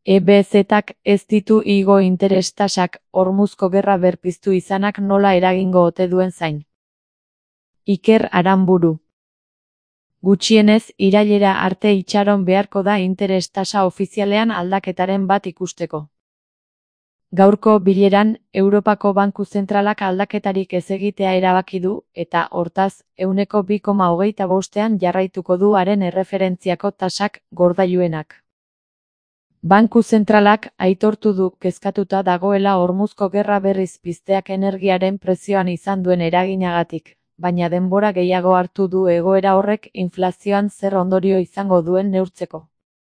EBZ-ak ez ditu igo interes tasak Hormuzko gerra berpiztu izanak nola eragingo ote duen zain. Iker Aranburu. Gutxienez, irailera arte itxaron beharko da interes tasa ofizialean aldaketaren bat ikusteko. Gaurko bileran, Europako Banku Zentralak aldaketarik ez egitea erabaki du, eta, hortaz, 2,25ean jarraituko du haren erreferentziako tasak gordailuenak. Banku Zentralak aitortu du kezkatuta dagoela Hormuzko gerra berriz pizteak energiaren prezioan izan duen eraginagatik, baina denbora gehiago hartu du egoera horrek inflazioan zer ondorio izango duen neurtzeko.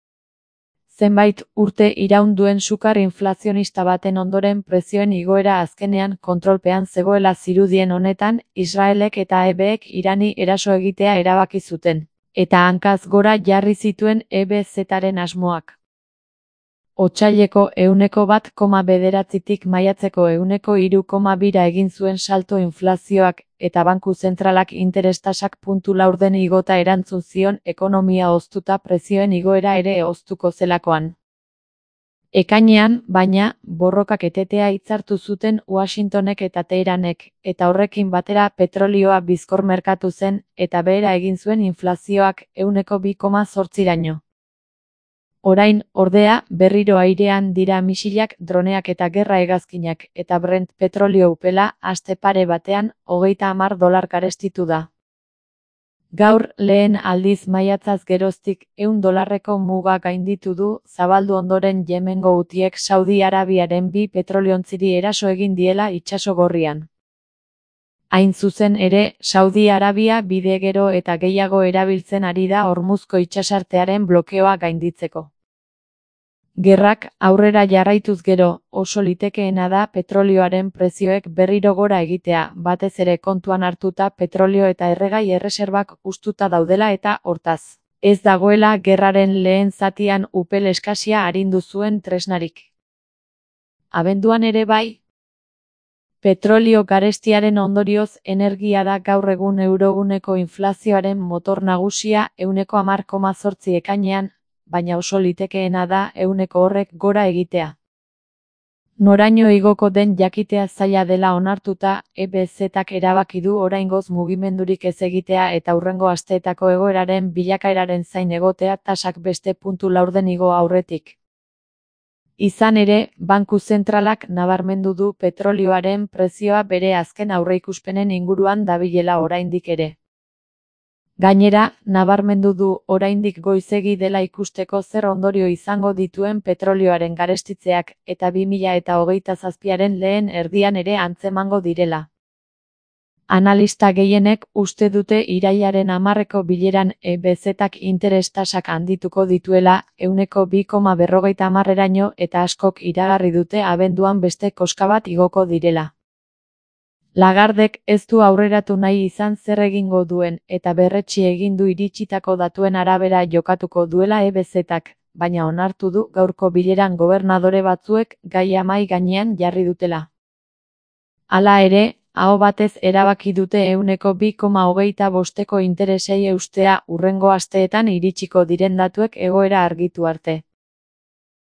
Zenbait urte iraun duen sukar inflazionista baten ondoren prezioen igoera azkenean kontrolpean zegoela zirudien honetan, Israelek eta EBek Irani eraso egitea erabaki zuten, eta hankaz gora jarri zituen EBZ-aren asmoak. Otsaileko 1,9tik maiatzeko 3,2ra egin zuen salto inflazioak, eta Banku Zentralak interes tasak puntu laurden igota erantzun zion ekonomia hoztuta prezioen igoera ere hoztuko zelakoan. Ekainean, baina, borrokak etetea hitzartu zuten Washingtonek eta Teheranek, eta horrekin batera petrolioa bizkor merkatu zen, eta behera egin zuen inflazioak 2,8raino. Orain, ordea, berriro airean dira misilak, droneak eta gerra hegazkinak, eta Brent petrolio upela, aste pare batean, $30 garestitu da. Gaur, lehen aldiz maiatzaz geroztik, $100ko muga gainditu du, zabaldu ondoren Yemengo Hutiek Saudi Arabiaren 2 petroliontziri eraso egin diela itsaso gorrian. Hain zuzen ere, Saudi Arabia bide gero eta gehiago erabiltzen ari da Hormuzko itsasartearen blokeoa gainditzeko. Gerrak aurrera jarraituz gero, oso litekeena da petrolioaren prezioek berriro gora egitea, batez ere kontuan hartuta petrolio eta erregai erreserbak hustuta daudela eta, hortaz, ez dagoela gerraren lehen zatian upel eskasia arindu zuen tresnarik. Abenduan ere bai? Petrolio garestiaren ondorioz energia da gaur egun euroguneko inflazioaren motor nagusia 10,8 ekainean, baina oso litekeena da 100 horrek gora egitea. Noraino igoko den jakitea zaila dela onartuta, EBZ-ak erabaki du oraingoz mugimendurik ez egitea eta hurrengo asteetako egoeraren bilakaeraren zain egotea tasak beste puntu laurden igo aurretik. Izan ere, Banku Zentralak nabarmendu du petrolioaren prezioa bere azken aurreikuspenen inguruan dabilela oraindik ere. Gainera, nabarmendu du oraindik goizegi dela ikusteko zer ondorio izango dituen petrolioaren garestitzeak, eta 2027aren lehen erdian ere antzemango direla. Analista gehienek uste dute irailaren 10ko bileran EBZ-ak interes tasak handituko dituela 2,50eraino eta askok iragarri dute abenduan beste koska bat igoko direla. Lagardek ez du aurreratu nahi izan zer egingo duen eta berretsi egin du iritsitako datuen arabera jokatuko duela EBZ-ak, baina onartu du gaurko bileran gobernadore batzuek gaia mahai gainean jarri dutela. Hala ere, aho batez erabaki dute 2,25eko interesei eustea hurrengo asteetan iritsiko diren datuek egoera argitu arte.